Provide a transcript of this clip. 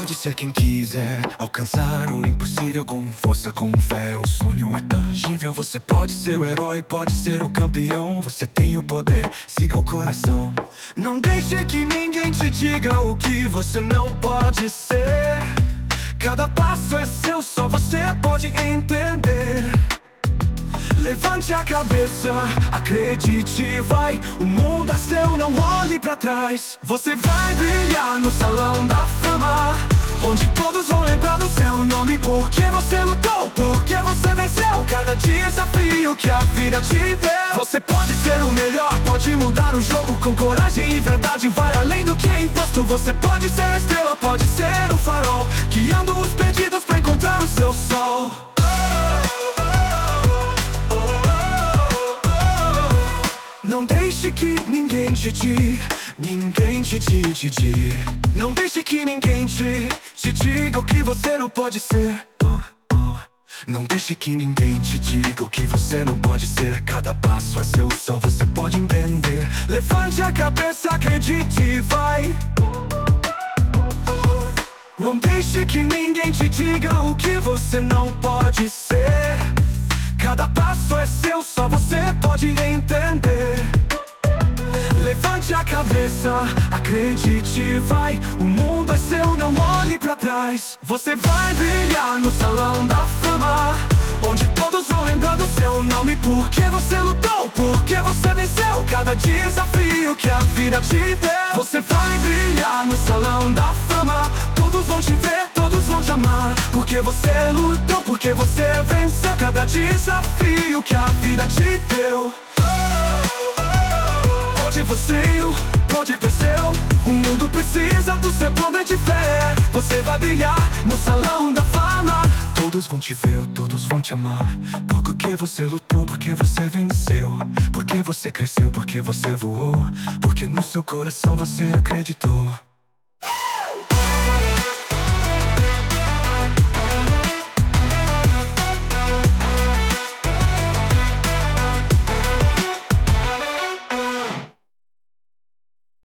pode ser quem quiser alcançar o impossível com força, com fé. O sonho é tangível. Você pode ser o herói, pode ser o campeão. Você tem o poder, siga o coração. Não deixe que ninguém te diga o que você não pode ser. Cada passo é seu, só você pode entender. Levante a cabeça, acredite, vai. O mundo é seu, não olhe pra trás. Você vai brilhar no salão da fama, onde todos vão lembrar do seu nome. Porque você lutou, porque você venceu cada desafio que a vida te deu. Você pode ser o melhor, pode mudar o jogo com coragem e verdade. Vai além do que é imposto. Você pode ser a estrela, pode ser o farol, guiando os perdidos pra encontrar o seu sol. Não deixe que ninguém te Não deixe que ninguém te diga o que você não pode ser. Não deixe que ninguém te diga o que você não pode ser. Cada passo é seu, só você pode entender. Levante a cabeça, acredite e vai. Não deixe que ninguém te diga o que você não pode ser. Cada passo é seu, só você pode entender. Levante a cabeça, acredite e vai. O mundo é seu, não olhe pra trás. Você vai brilhar no salão da fama, onde todos vão lembrar do seu nome. Porque você lutou, porque você venceu cada desafio que a vida te deu. Você vai brilhar no salão da fama, todos vão te ver, todos vão te amar. Porque você lutou, porque você venceu cada desafio que a vida te deu. Onde você ir, onde cresceu, o mundo precisa do seu poder de fé. Você vai brilhar no salão da fama, todos vão te ver, todos vão te amar. Porque você lutou, porque você venceu. Porque você cresceu, porque você voou. Porque no seu coração você acreditou.